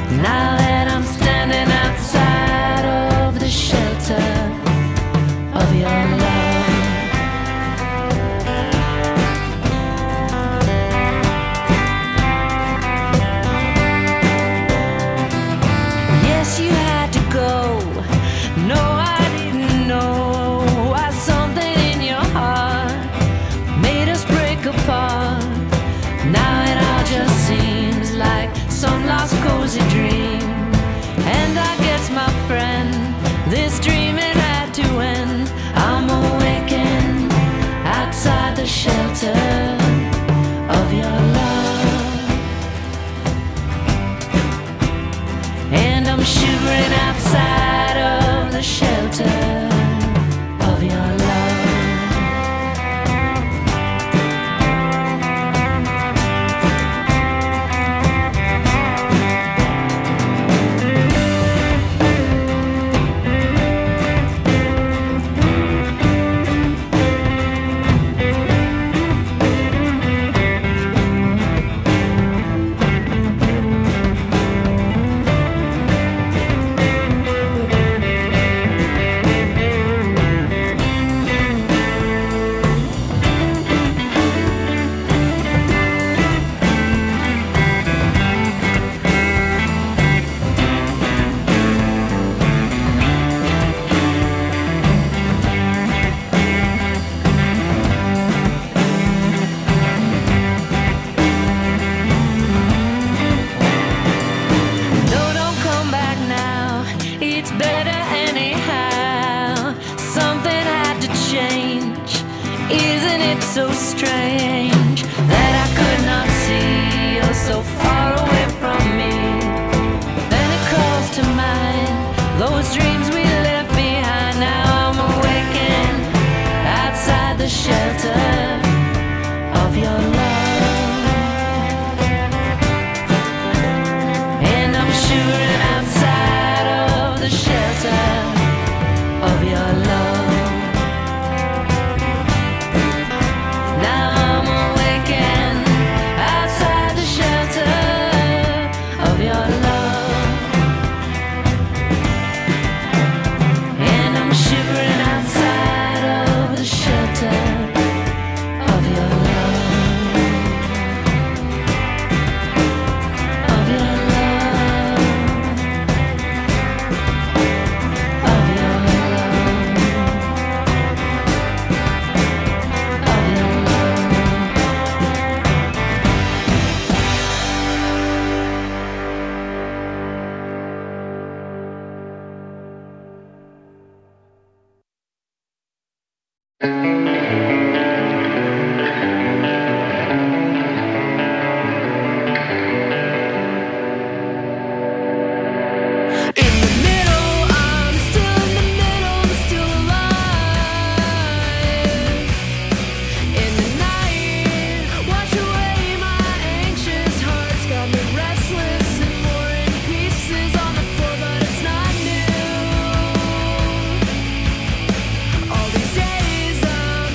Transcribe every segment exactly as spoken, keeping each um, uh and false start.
Now that I'm standing outside of the shelter of your love. Yes, you had to go. No, I didn't know why something in your heart made us break apart. Now it all just seems like some lost cozy dream. And I guess, my friend, this dream it had to end. I'm awakened outside the shelter of your love. And I'm shivering outside of the shelter of your love. So strange that I could not see you're so far away from me. Then it calls to mind those dreams we left behind. Now I'm awakened outside the shelter of your love. And I'm shivering outside of the shelter of your love. All these days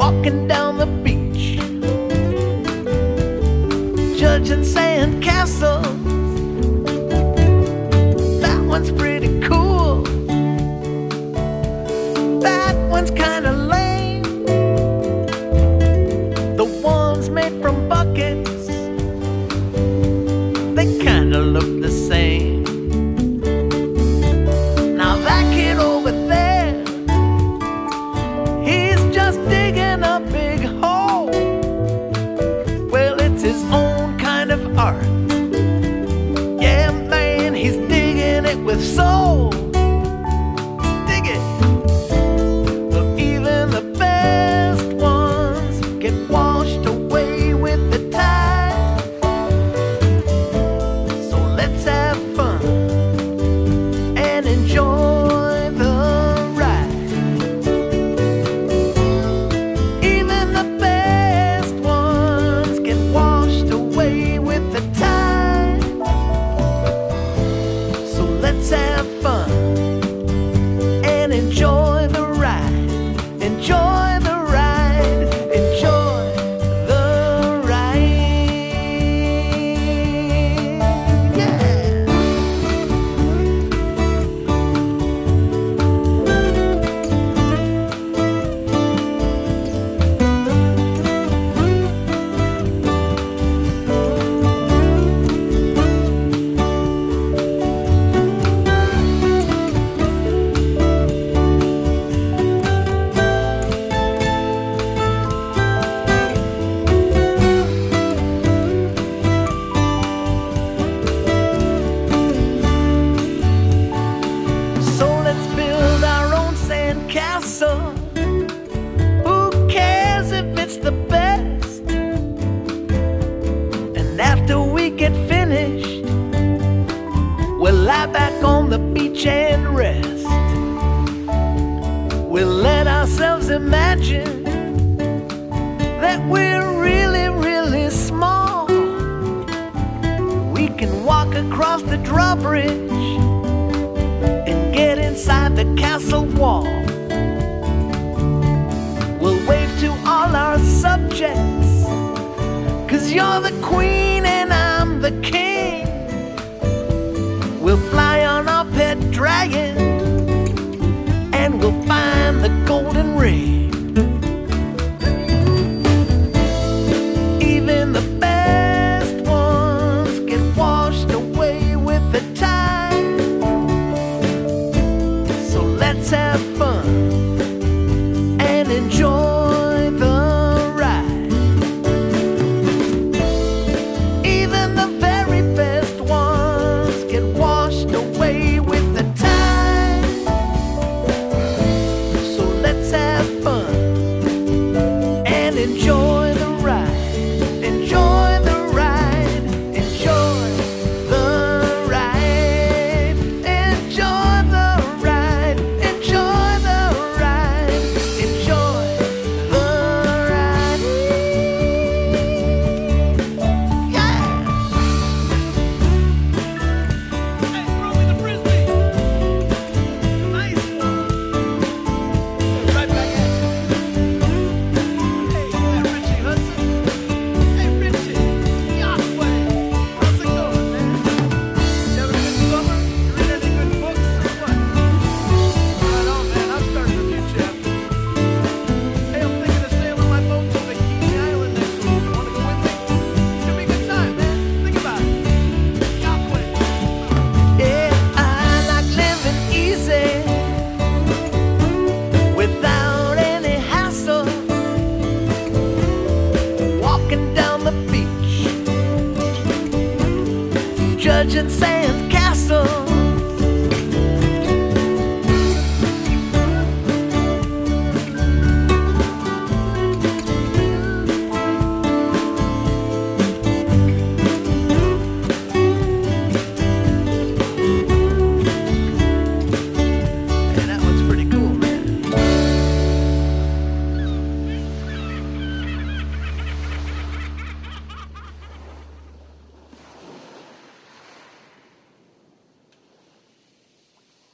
walking down the beach, judging sand castles. That one's pretty cool. That one's kinda lame. The ones made from buckets, they kinda look the same. Now that kid over there, he's just digging a big hole. Well, it's his own kind of art. Yeah, man, he's digging it with soul. Dig it. But even the best ones get washed away with the tide. So let's have fun and enjoy the ride. Even the best ones get washed away with the tide. So let's have fun and enjoy the ride. Enjoy the ride. Enjoy the ride. Yeah. So let's build our own sand castle. Who cares if it's the best? And after we get finished, we'll lie back on the beach and rest. We'll let ourselves imagine that we're really, really small. We can walk across the drawbridge and get inside the castle wall. We'll wave to all our subjects, 'cause you're the queen and I'm the king. We'll fly on our pet dragon and we'll find the golden ring. Even the best ones get washed away with the tide. So let's have fun and enjoy the ride. Even the very best ones get washed away with the tide. So let's have fun and enjoy the ride. Enjoy the ride. Enjoy the ride. Enjoy the ride. Enjoy the ride. Enjoy the ride. Yeah. Hey, throw me the frisbee. Nice one. Right back at you. Hey, yeah, Richie Hudson. Hey, Richie. Yahweh. How's it going, man? You having a good summer? You read any good books or what? Right on, man. I'm starting a new chapter. Hey, I'm thinking of sailing my boat to Bikini Island next week. You wanna go with me? Should be a good time, man. Think about it. Yahweh. Yeah, I like living easy without any hassle. Walking down the beach, judging sand castles. And that one's pretty cool, man.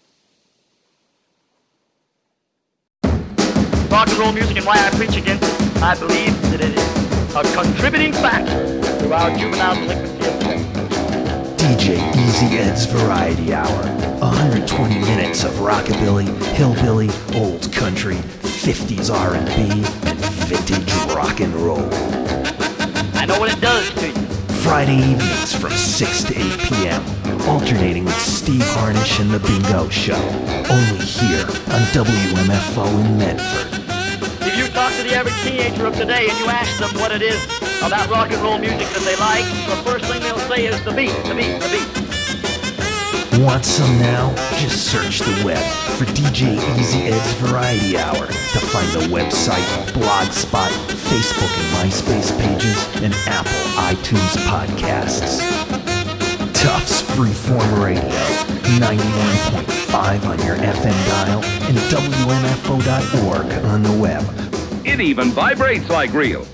Rock and roll music and why I preach against it. I believe that it is a contributing factor to our juvenile delinquency of crime. D J Easy Ed's Variety Hour. one hundred twenty minutes of rockabilly, hillbilly, old country, fifties R and B, and vintage rock and roll. I know what it does to you. Friday evenings from six to eight p.m. Alternating with Steve Harnish and The Bingo Show. Only here on W M F O in Medford. If you talk to the average teenager of today and you ask them what it is about rock and roll music that they like, the first thing they'll say is the beat, the beat, the beat. Want some now? Just search the web for D J Easy Ed's Variety Hour to find the website, Blogspot, Facebook and MySpace pages, and Apple iTunes podcasts. Tufts Freeform Radio, ninety-one point five on your F M dial and W M F O dot org on the web. It even vibrates like real.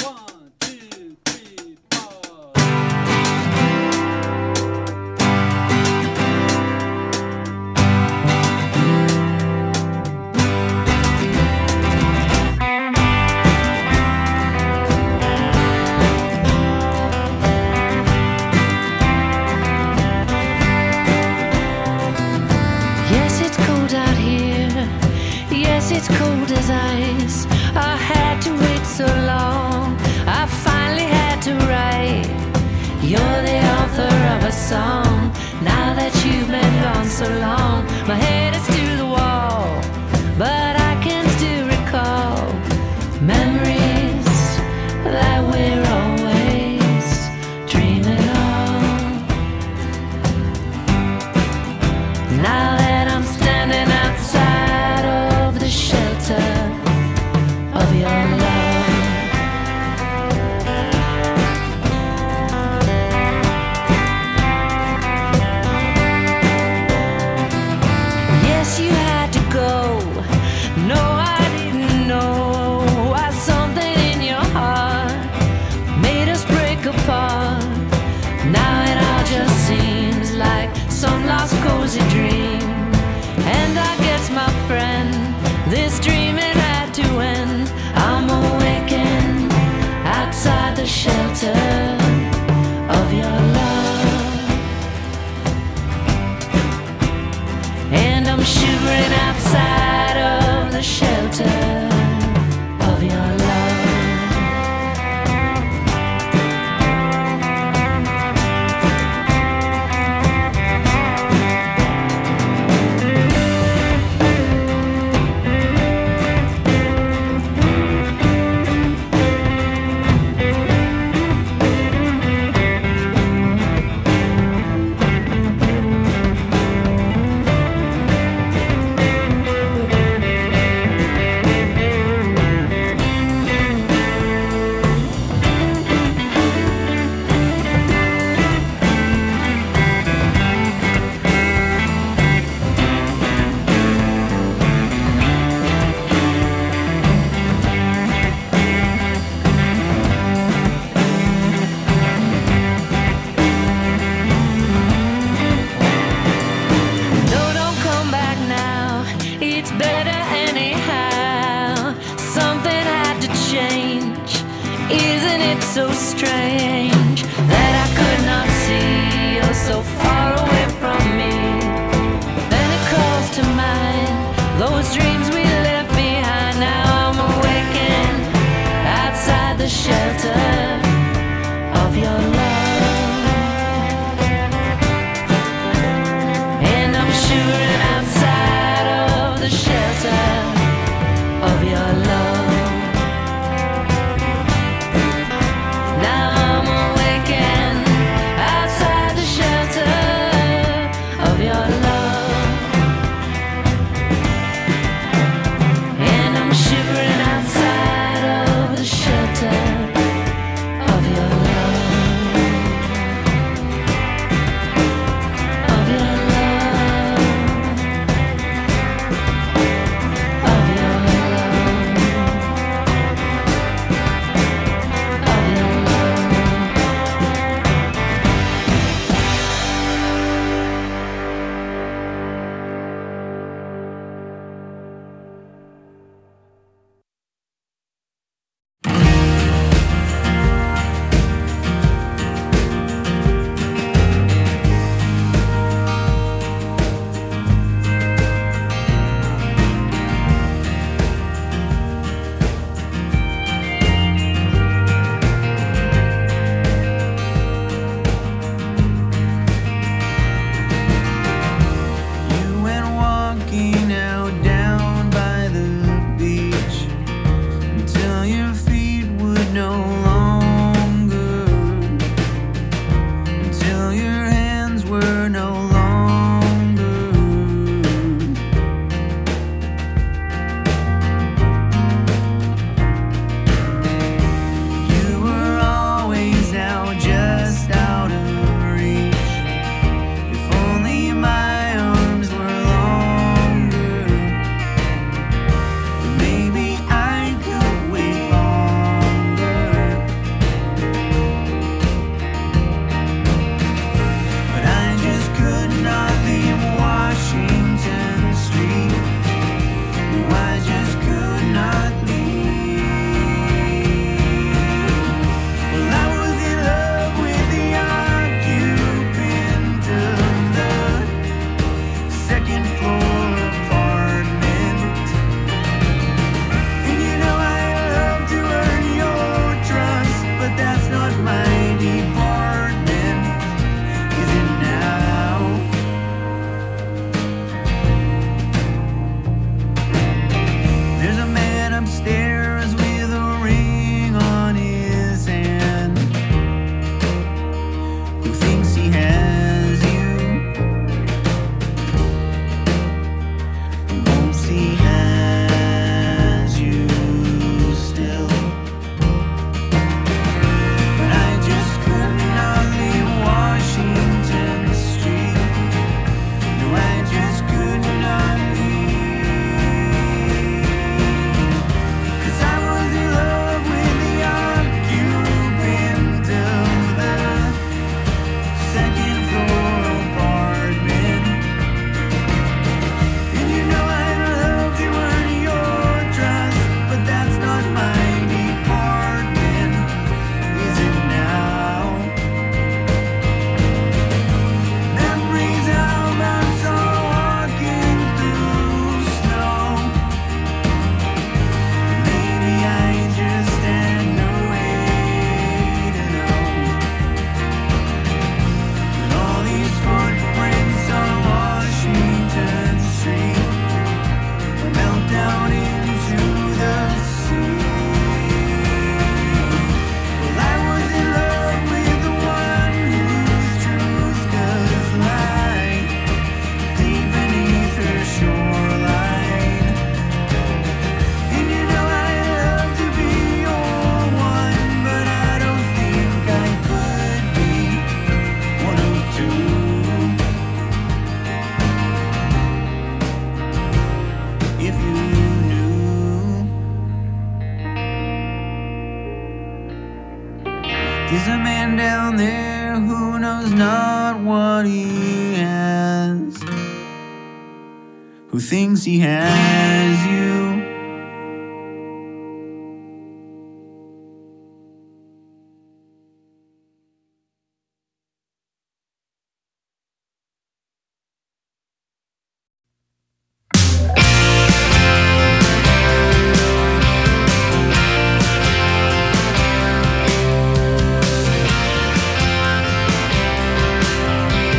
Yes, it's cold out here. Yes, it's cold as ice. I had to wait so long. I finally had to write. You're the author of a song. Now that you've been gone so long, my head is to the wall, but I can still recall memories that we're always dreaming of. Now that I'm standing outside of the shelter of your love, yes, you had to go. No, I didn't know why something in your heart made us break apart. Now it all just seems like some lost cozy dream. And I guess, my friend, this dream it had to end. I'm awakened outside the shelter of your love, and I'm shivering outside of the shelter of your love. No, don't come back now. It's better anyhow. Something had to change. Isn't it so strange that I could not see you're so far away from me? Then it calls to mind those dreams we left behind. Now I'm awakened outside the shelter of your love, and I'm shivering outside of the shelter of your love. Now I'm awakened outside the shelter no longer, until your hands were no longer. You were always now just out of reach. If only my arms were longer, then maybe I could wait longer. But I just could not leave Washington Street. No, I just could not leave. Well, I was in love with the occupant of the second floor apartment. And you know I love to earn your trust, but that's not my department, is it now? There's a man upstairs with a ring on his hand who thinks he has you, who hopes he has you still. But I just could not leave Washington Street. No, I just could not leave. 'Cause I was in love with the occupant of the second floor apartment. And you know I'd love to earn your trust, but that's not my department, is it now? Memories of us all walking through snow. Maybe I just had no way to know. But all these footprints on Washington Street will melt down into the sea. Well, I was in love with the one whose truth does lie deep beneath her shoreline. And you know I'd love to be your one, but I don't think I could be one of two. If you knew, there's a man down there who knows not what he has, who thinks he has you.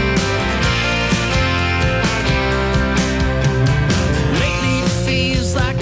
Lately it feels like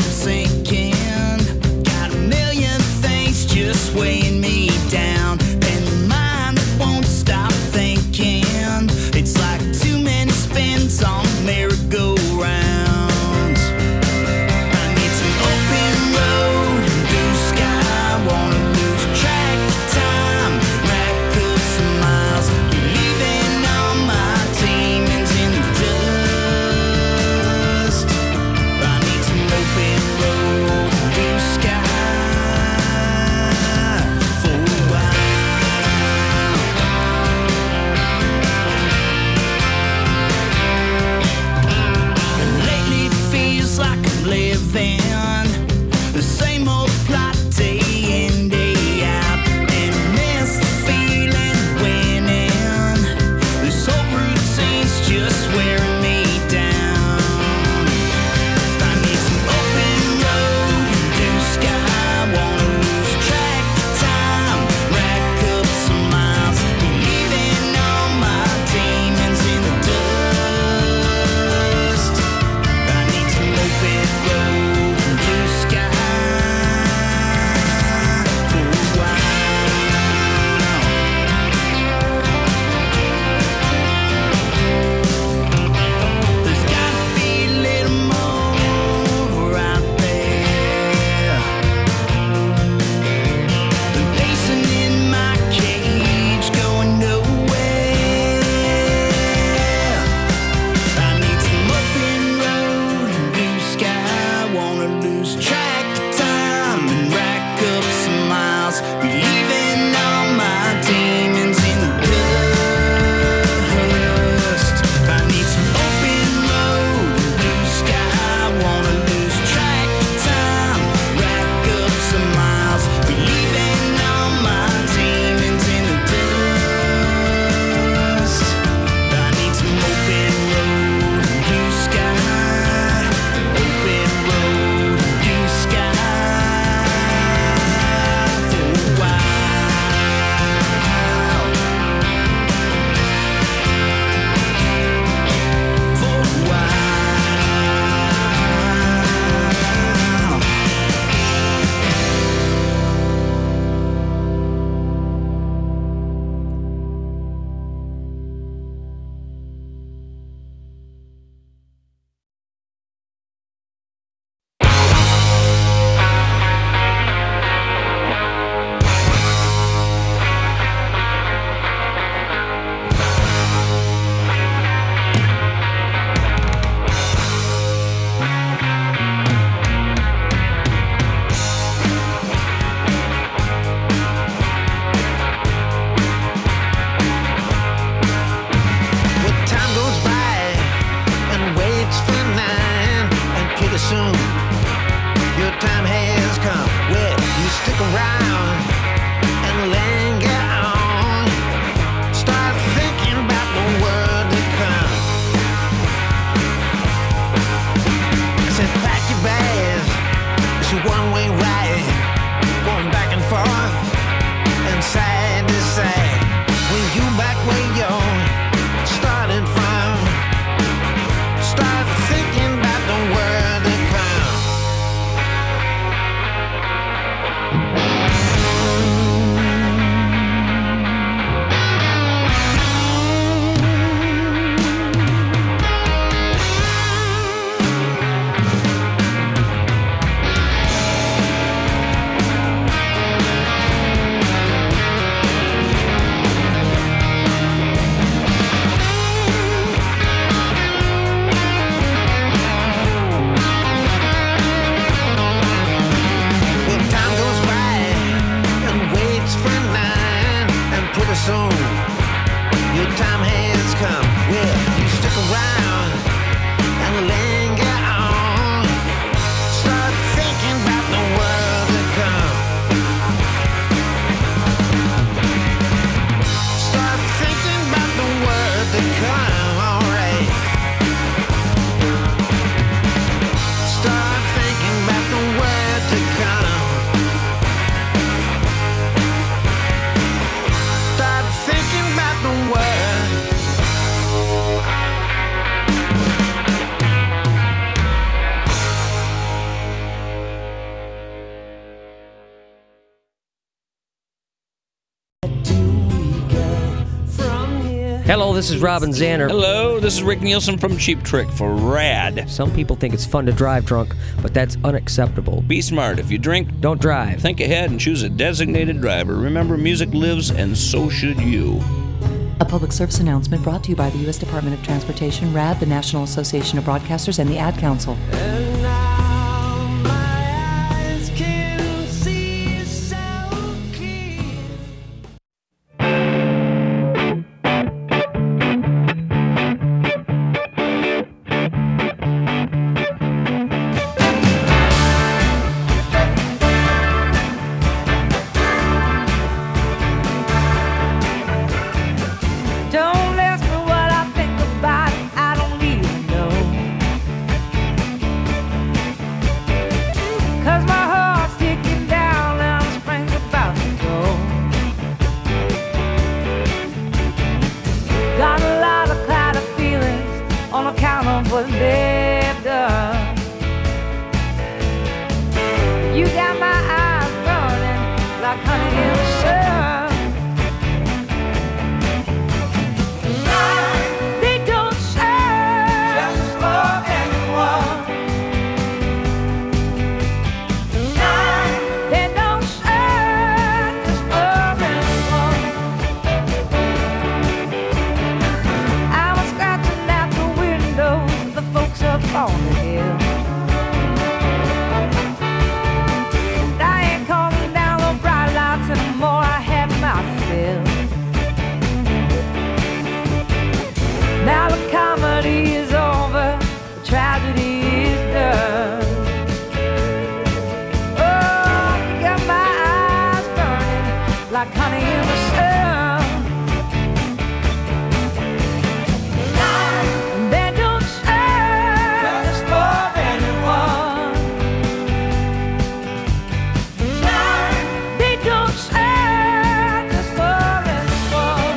soon. Your time has come. Well, you stick around and linger on. Start thinking about the world to come. Start thinking about the world to come. Alright. Start thinking about the world to come. Start thinking about the world. Hello, this is Robin Zander. Hello, this is Rick Nielsen from Cheap Trick for RAD. Some people think it's fun to drive drunk, but that's unacceptable. Be smart. If you drink, Don't drive. think ahead and choose a designated driver. Remember, music lives, and so should you. A public service announcement brought to you by the U S Department of Transportation, RAD, the National Association of Broadcasters, and the Ad Council. And now my eyes can see so clear. Don't ask me what I think about it, I don't even know. 'Cause my heart's ticking down and the spring's about to go. Got a lot of clouded feelings on account of what they've done. You got my eyes burning like honey in the sun. They don't serve just for anyone. They don't serve just for anyone. I was scratching at the windows of the folks up on the hill. And I ain't calling down the bright lights anymore, I had my fill. Now the comedy is over, the tragedy is done. Oh, you got my eyes burning like honey in the sun. They don't serve just for anyone. They don't serve just for anyone.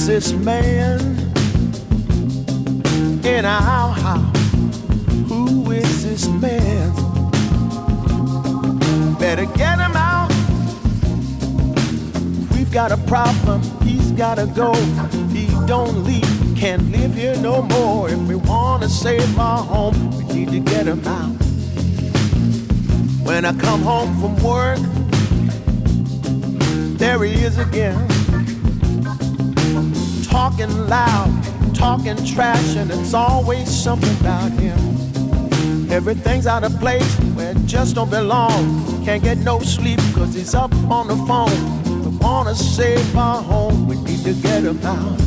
this man in our house? Who is this man? Better get him out. We've got a problem, he's gotta go. He don't leave, can't live here no more. If we wanna save our home, we need to get him out. When I come home from work, there he is again, talking loud, talking trash, and it's always something about him. Everything's out of place where it just don't belong. Can't get no sleep cause he's up on the phone. We wanna save our home, we need to get him out.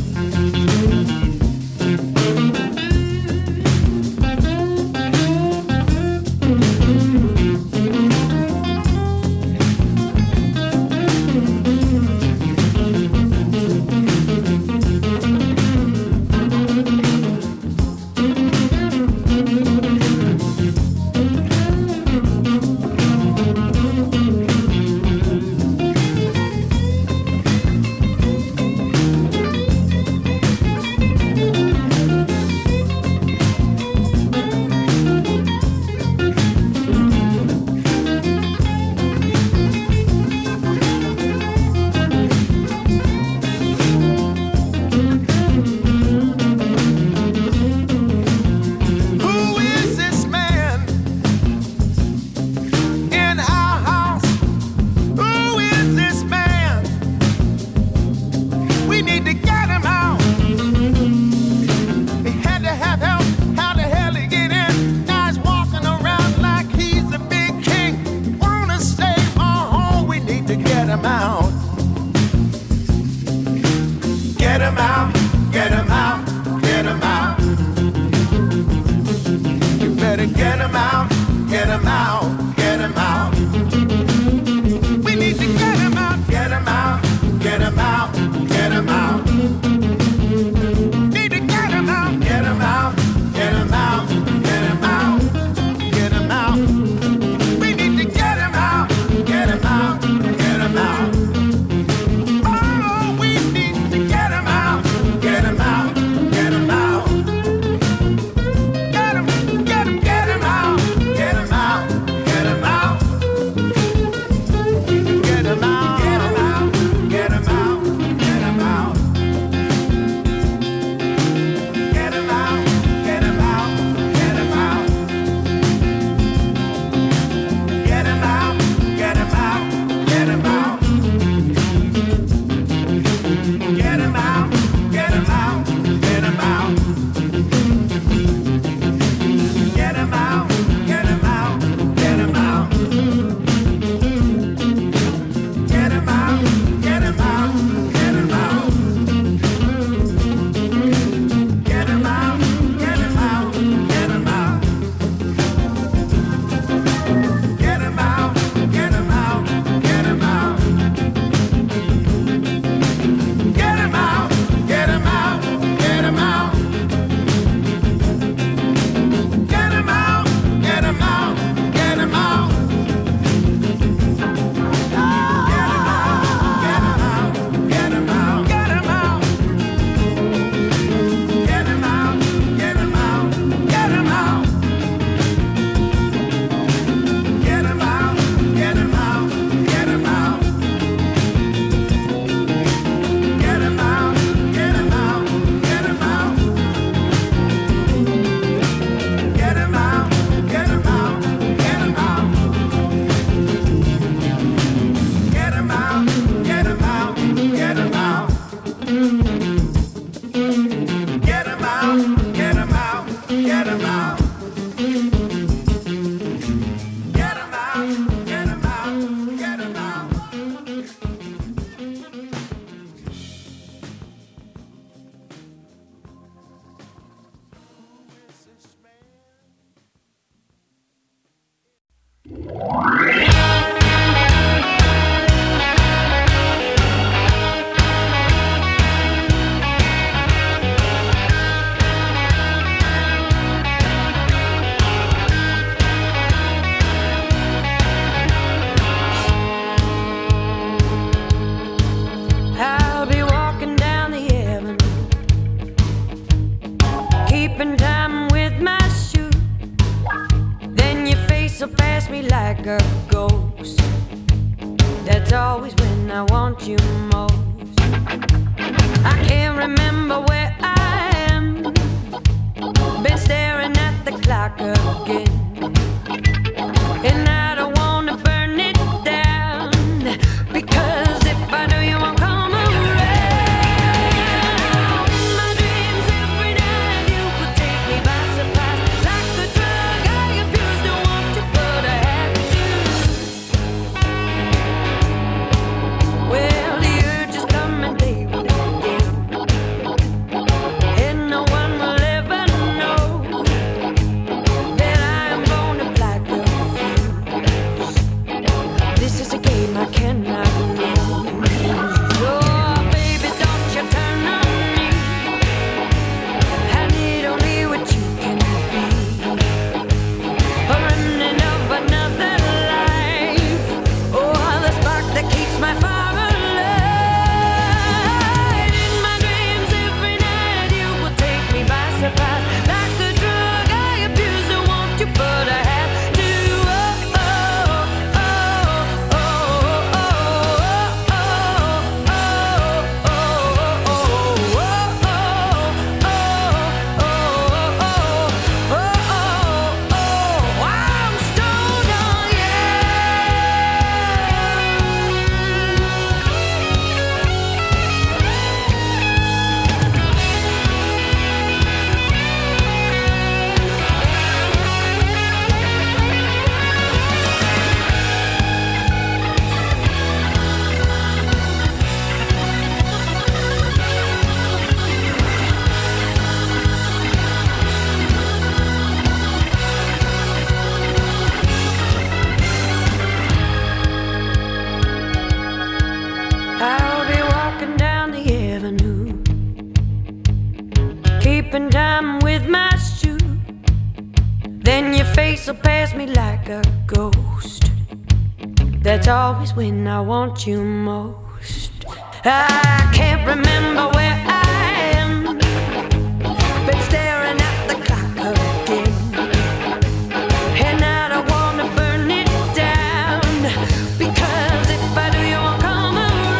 keeping time with my shoe. Then your face will pass me like a ghost. That's always when I want you most. I can't remember where I am. Been staring at the clock again, and I don't wanna burn it down, because if I do, you won't come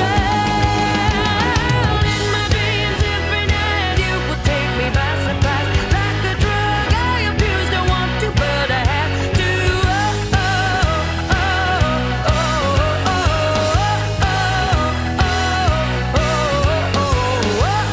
around. In my dreams every night, you will take me by surprise, like a drug I abuse. Don't want to, but I have to. Oh, oh, oh, oh, oh, oh, oh, oh, oh, oh, oh, oh.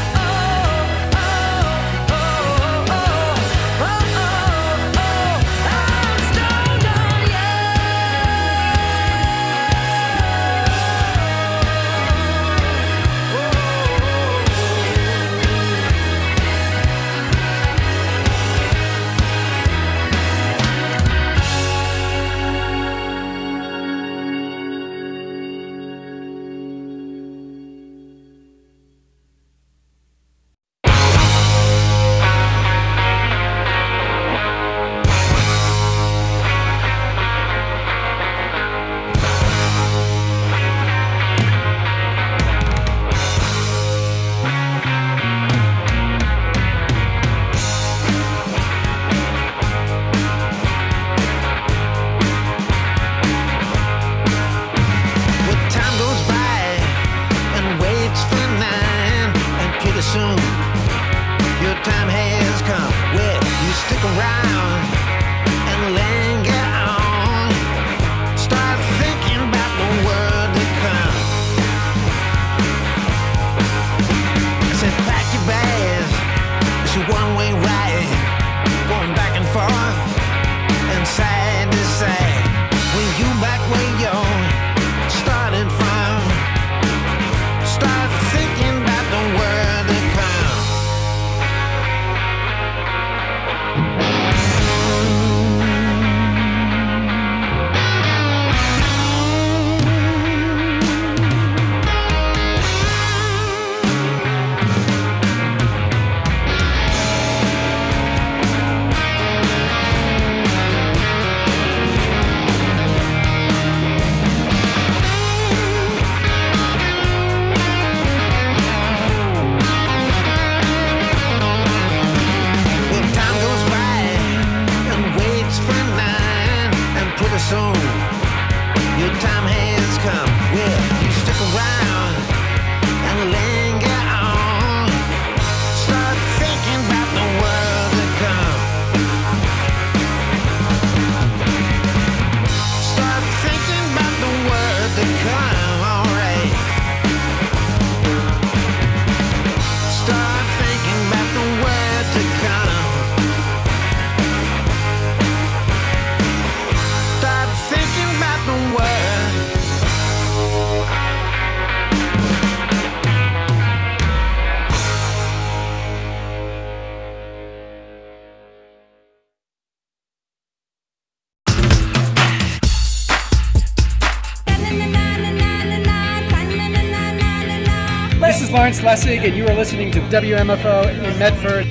This is Lawrence Lessig, and you are listening to W M F O in Medford.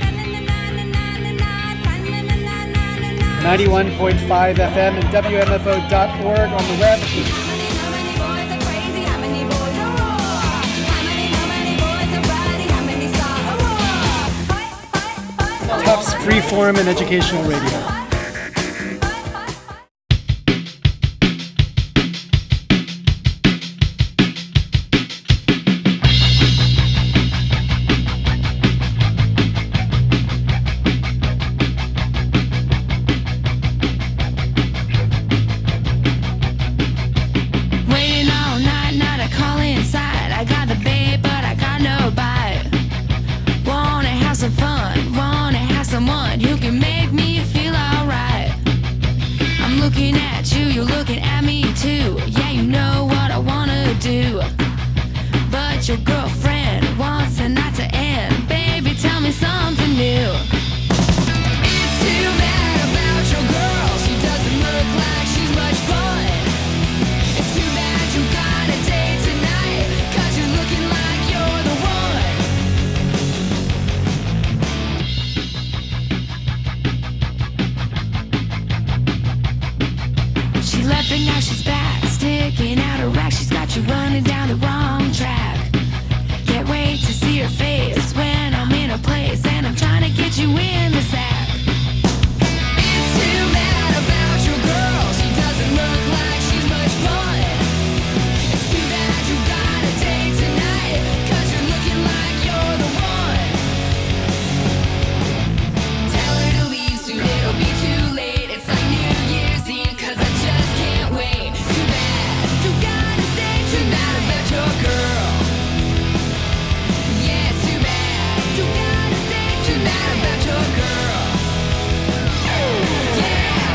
ninety-one point five F M and W M F O dot org on the web. Tufts Freeform and Educational Radio. Some fun, wanna have someone who can make me feel alright. But now she's back, sticking out her rack. She's got you running down the wrong track. Can't wait to see her face when I'm in a place and I'm trying to get you in the sack. It's too bad about your girl. She doesn't look like she's much fun. It's too bad you got a date tonight, 'cause you're looking like you're the one. Tell her to leave soon, it'll be too late. It's like New Year's Eve, 'cause I just can't wait. Too bad you got a date tonight about your girl. Yeah, it's too bad you got a date tonight about your girl. Yeah.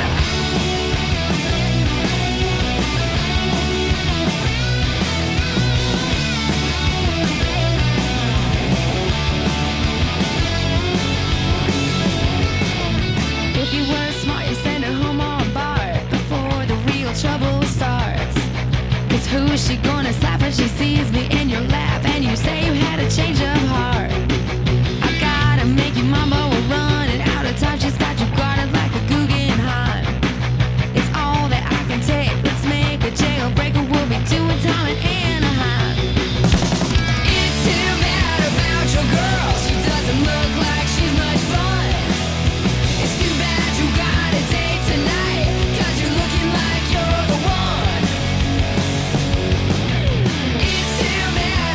If you were smart, you send her home all barred before the real trouble starts. 'Cause who is she gonna slap when she sees me in your lap and you say you had a change of heart? I gotta make you mama, we're running out of time. She's got you guarded like a Guggenheim. It's all that I can take. Let's make a jailbreaker. We'll be doing time in Anaheim. It's too bad about your girl. She doesn't look like she's much fun. It's too bad you got a date tonight, 'cause you're looking like you're the one. It's too bad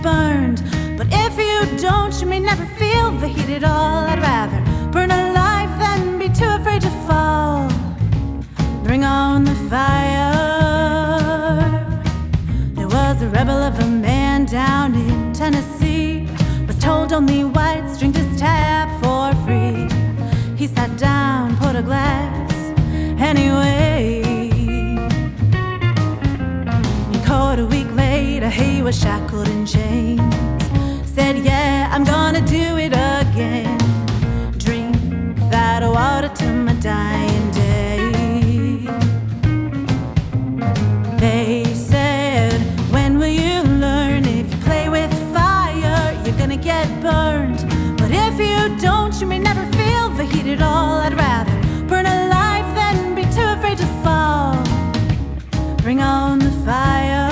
burned. But if you don't, you may never feel the heat at all. I'd rather burn alive than be too afraid to fall. Bring on the fire. There was a rebel of a man down in Tennessee, was told only whites drink this tap for free. He sat down, put a glass anyway. And caught a week later, he was shackled in chains. Said, yeah, I'm gonna do it again. Drink that water till my dying day. They said, when will you learn? If you play with fire, you're gonna get burned. But if you don't, you may never feel the heat at all. I'd rather burn alive than be too afraid to fall. Bring on the fire.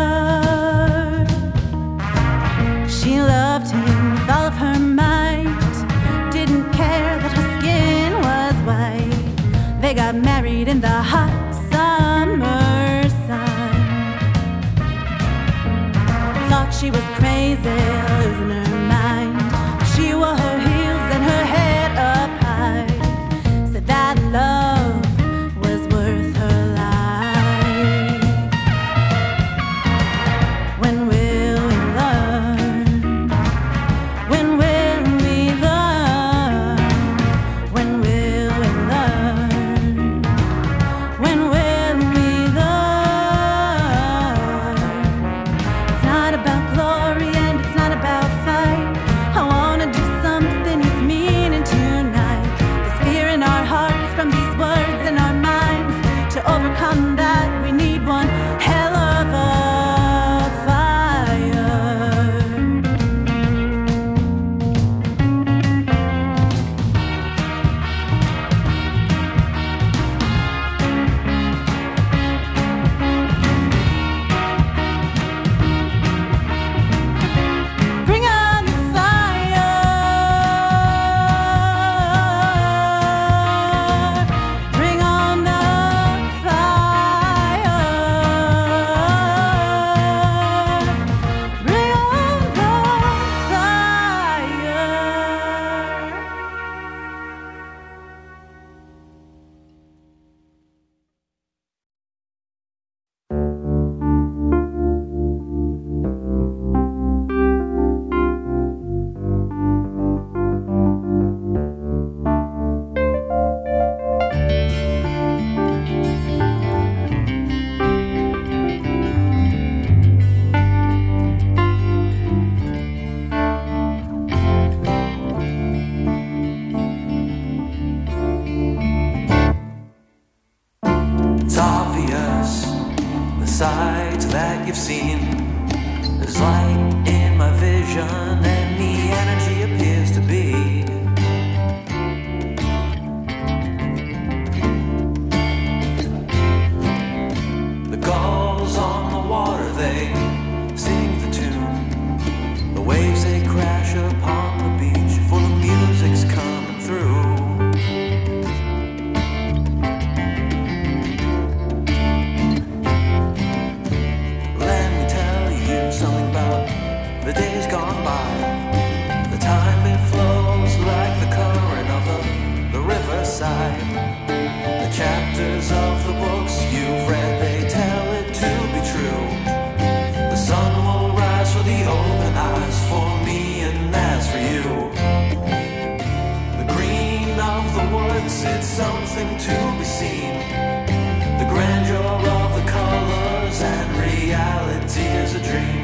She loved him with all of her might, didn't care that her skin was white. They got married in the hot summer sun. Thought she was crazy, losing her mind. She wore her heels and her head up high. Said that love was worth her life. When will we learn? When will we learn? When will we learn? When will we learn? It's not about glory and it's not about fight. I wanna do something with meaning tonight. There's fear in our hearts from these words in our minds. To overcome that, we need one hell of a fire. Bring on the fire. Bring on the fire. Bring on the fire. It's obvious, the sights that you've seen. There's light in my vision and the energy appears to be. The gulls on the water, they sing the tune. The waves, they crash upon the beach, for the music's coming through. Let me tell you something about the days gone by. The time, it flows like the current of the, the riverside. The chapters of the books you've read, they tell it to be true. The sun will rise for the open eyes, for me and as for you. The green of the woods, it's something to be seen. The grandeur of the colors and reality is a dream.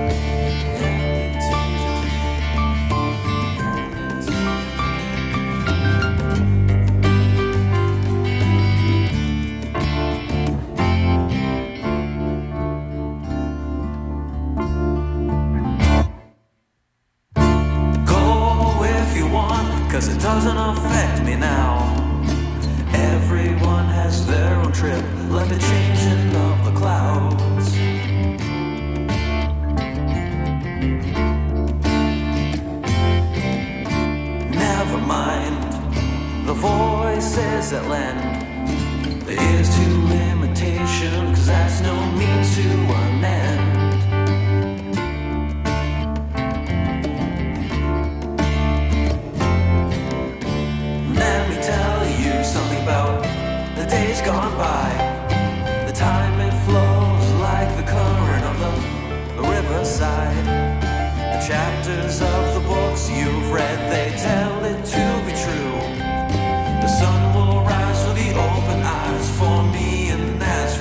Go if you want, 'cause it doesn't affect me now. Everyone has their own trip, like the changing of the clouds. Never mind the voices that lend the ears to